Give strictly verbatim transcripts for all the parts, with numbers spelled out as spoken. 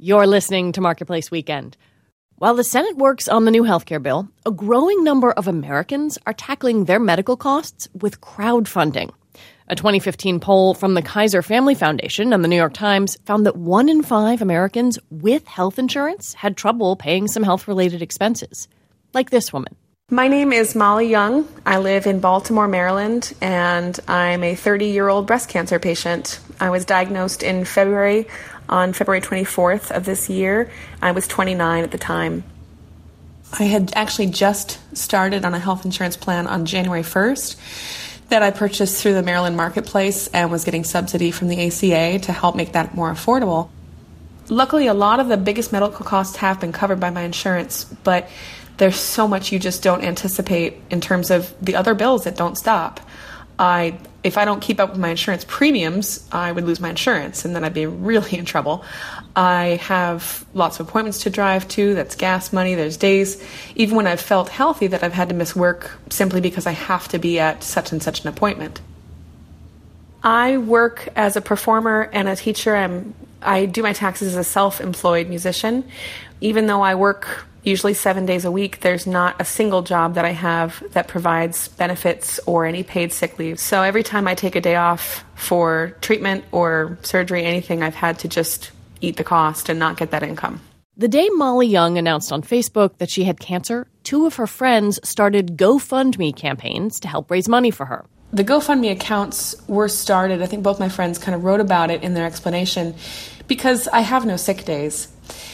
You're listening to Marketplace Weekend. While the Senate works on the new healthcare bill, a growing number of Americans are tackling their medical costs with crowdfunding. A twenty fifteen poll from the Kaiser Family Foundation and the New York Times found that one in five Americans with health insurance had trouble paying some health-related expenses. Like this woman. My name is Molly Young. I live in Baltimore, Maryland, and I'm a thirty-year-old breast cancer patient. I was diagnosed in February, on February twenty-fourth of this year. I was twenty-nine at the time. I had actually just started on a health insurance plan on January first that I purchased through the Maryland Marketplace and was getting subsidy from the A C A to help make that more affordable. Luckily, a lot of the biggest medical costs have been covered by my insurance, but there's so much you just don't anticipate in terms of the other bills that don't stop. I, if I don't keep up with my insurance premiums, I would lose my insurance, and then I'd be really in trouble. I have lots of appointments to drive to. That's gas money. There's days, even when I've felt healthy, that I've had to miss work simply because I have to be at such and such an appointment. I work as a performer and a teacher. I'm, I do my taxes as a self-employed musician. Even though I work usually seven days a week, there's not a single job that I have that provides benefits or any paid sick leave. So every time I take a day off for treatment or surgery, anything, I've had to just eat the cost and not get that income. The day Molly Young announced on Facebook that she had cancer, two of her friends started GoFundMe campaigns to help raise money for her. The GoFundMe accounts were started, I think both my friends kind of wrote about it in their explanation, because I have no sick days.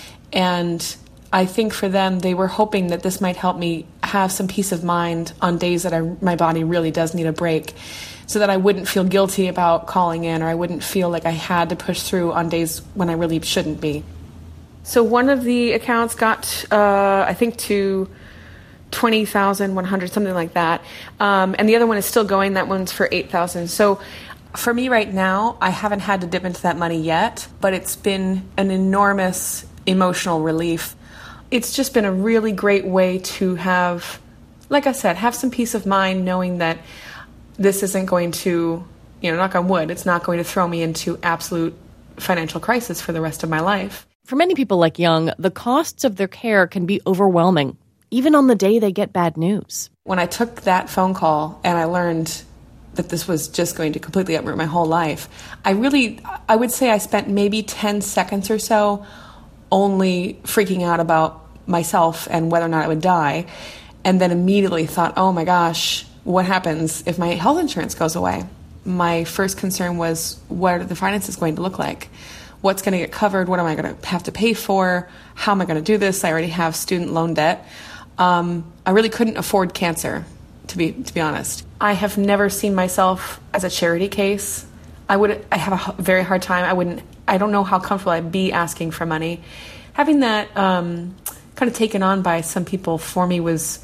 And I think for them, they were hoping that this might help me have some peace of mind on days that I, my body really does need a break, so that I wouldn't feel guilty about calling in, or I wouldn't feel like I had to push through on days when I really shouldn't be. So one of the accounts got, uh, I think, to twenty thousand one hundred, something like that. Um, and the other one is still going. That one's for eight thousand. So for me right now, I haven't had to dip into that money yet, but it's been an enormous emotional relief. It's just been a really great way to have, like I said, have some peace of mind knowing that this isn't going to, you know, knock on wood, it's not going to throw me into absolute financial crisis for the rest of my life. For many people like Young, the costs of their care can be overwhelming, even on the day they get bad news. When I took that phone call and I learned that this was just going to completely uproot my whole life, I really, I would say I spent maybe ten seconds or so only freaking out about myself and whether or not I would die, and then immediately thought, oh my gosh, what happens if my health insurance goes away? My first concern was, what are the finances going to look like? What's going to get covered? What am I going to have to pay for? How am I going to do this? I already have student loan debt. Um, I really couldn't afford cancer, to be to be honest. I have never seen myself as a charity case. I would. I have a very hard time. I wouldn't. I don't know how comfortable I'd be asking for money. Having that um, kind of taken on by some people for me was,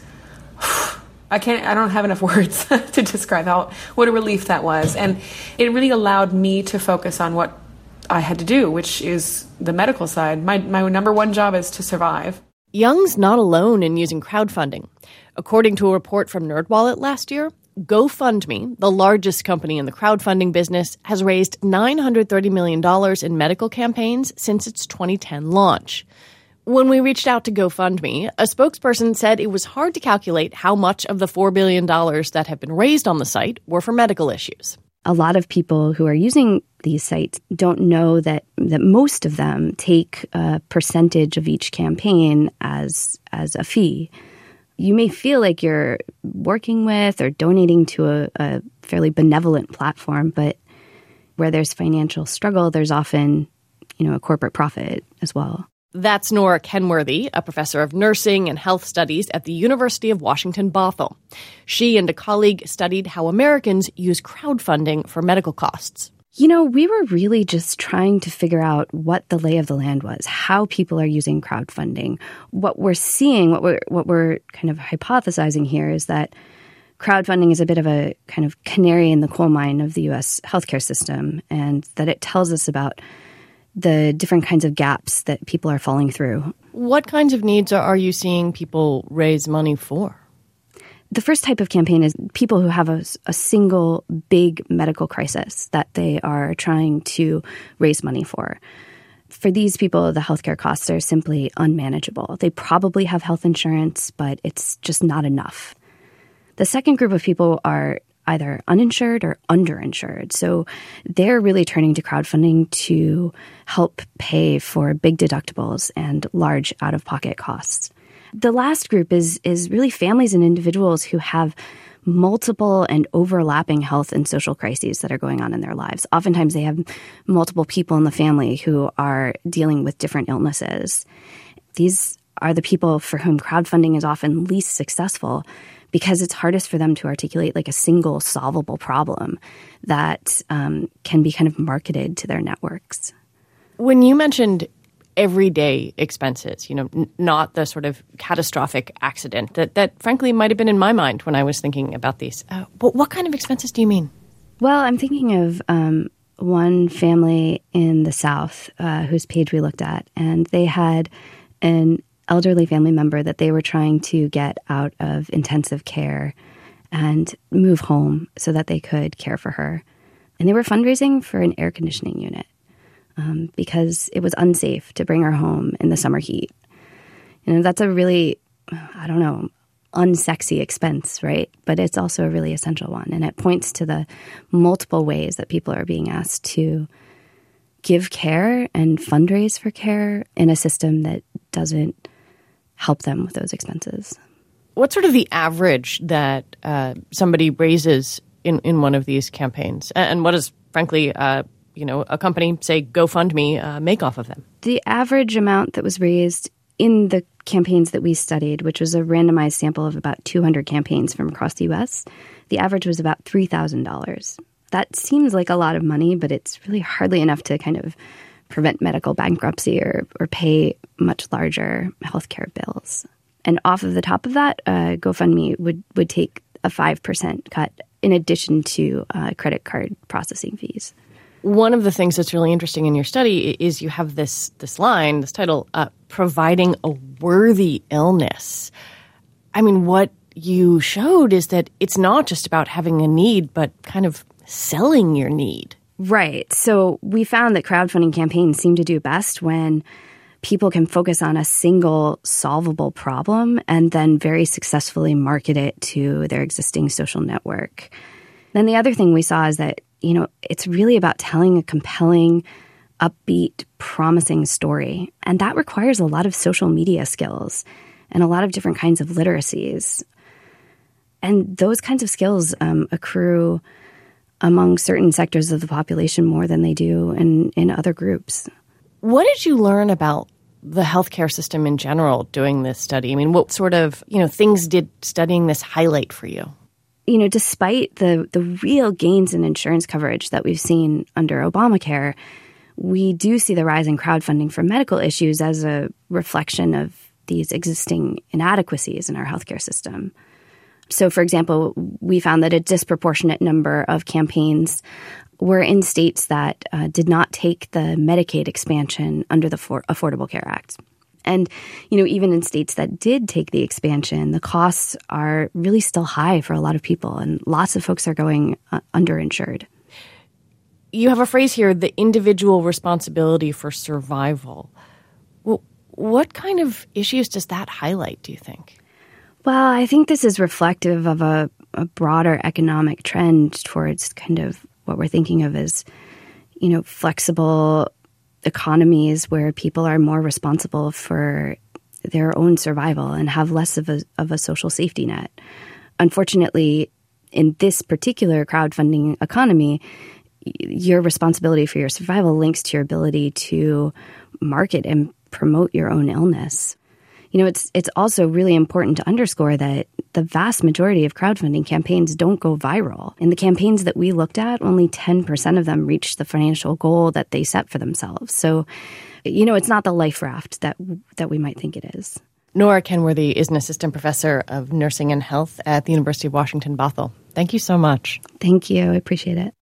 I can't, I don't have enough words to describe how, what a relief that was. And it really allowed me to focus on what I had to do, which is the medical side. My, my number one job is to survive. Young's not alone in using crowdfunding. According to a report from NerdWallet last year, GoFundMe, the largest company in the crowdfunding business, has raised nine hundred thirty million dollars in medical campaigns since its twenty ten launch. When we reached out to GoFundMe, a spokesperson said it was hard to calculate how much of the four billion dollars that have been raised on the site were for medical issues. A lot of people who are using these sites don't know that, that most of them take a percentage of each campaign as as a fee. You may feel like you're working with or donating to a, a fairly benevolent platform, but where there's financial struggle, there's often, you know, a corporate profit as well. That's Nora Kenworthy, a professor of nursing and health studies at the University of Washington, Bothell. She and a colleague studied how Americans use crowdfunding for medical costs. You know, we were really just trying to figure out what the lay of the land was, how people are using crowdfunding. What we're seeing, what we're what we're kind of hypothesizing here is that crowdfunding is a bit of a kind of canary in the coal mine of the U S healthcare system, and that it tells us about the different kinds of gaps that people are falling through. What kinds of needs are you seeing people raise money for? The first type of campaign is people who have a, a single big medical crisis that they are trying to raise money for. for these people, the healthcare costs are simply unmanageable. They probably have health insurance, but it's just not enough. The second group of people are either uninsured or underinsured. So they're really turning to crowdfunding to help pay for big deductibles and large out-of-pocket costs. The last group is is really families and individuals who have multiple and overlapping health and social crises that are going on in their lives. Oftentimes they have multiple people in the family who are dealing with different illnesses. These are the people for whom crowdfunding is often least successful because it's hardest for them to articulate like a single solvable problem that um, can be kind of marketed to their networks. When you mentioned everyday expenses, you know, n- not the sort of catastrophic accident that, that frankly might have been in my mind when I was thinking about these. Uh, but what kind of expenses do you mean? Well, I'm thinking of um, one family in the South uh, whose page we looked at, and they had an elderly family member that they were trying to get out of intensive care and move home so that they could care for her. And they were fundraising for an air conditioning unit. Um, because it was unsafe to bring her home in the summer heat. You know, that's a really, I don't know, unsexy expense, right? But it's also a really essential one. And it points to the multiple ways that people are being asked to give care and fundraise for care in a system that doesn't help them with those expenses. What's sort of the average that uh, somebody raises in, in one of these campaigns? And what is, frankly, uh, you know, a company, say GoFundMe, uh, make off of them? The average amount that was raised in the campaigns that we studied, which was a randomized sample of about two hundred campaigns from across the U S, the average was about three thousand dollars. That seems like a lot of money, but it's really hardly enough to kind of prevent medical bankruptcy or, or pay much larger healthcare bills. And off of the top of that, uh, GoFundMe would, would take a five percent cut in addition to uh, credit card processing fees. One of the things that's really interesting in your study is you have this this line, this title, uh, providing a worthy illness. I mean, what you showed is that it's not just about having a need, but kind of selling your need. Right. So we found that crowdfunding campaigns seem to do best when people can focus on a single solvable problem and then very successfully market it to their existing social network. Then the other thing we saw is that, you know, it's really about telling a compelling, upbeat, promising story. And that requires a lot of social media skills and a lot of different kinds of literacies. And those kinds of skills um, accrue among certain sectors of the population more than they do in, in other groups. What did you learn about the healthcare system in general doing this study? I mean, what sort of, you know, things did studying this highlight for you? You know, despite the, the real gains in insurance coverage that we've seen under Obamacare, we do see the rise in crowdfunding for medical issues as a reflection of these existing inadequacies in our healthcare system. So, for example, we found that a disproportionate number of campaigns were in states that uh, did not take the Medicaid expansion under the For- Affordable Care Act. And, you know, even in states that did take the expansion, the costs are really still high for a lot of people, and lots of folks are going uh, underinsured. You have a phrase here, the individual responsibility for survival. Well, what kind of issues does that highlight, do you think? Well, I think this is reflective of a, a broader economic trend towards kind of what we're thinking of as, you know, flexible economies where people are more responsible for their own survival and have less of a of a social safety net. Unfortunately, in this particular crowdfunding economy, your responsibility for your survival links to your ability to market and promote your own illness. You know, it's it's also really important to underscore that the vast majority of crowdfunding campaigns don't go viral. In the campaigns that we looked at, only ten percent of them reached the financial goal that they set for themselves. So, you know, it's not the life raft that that we might think it is. Nora Kenworthy is an assistant professor of nursing and health at the University of Washington, Bothell. Thank you so much. Thank you. I appreciate it.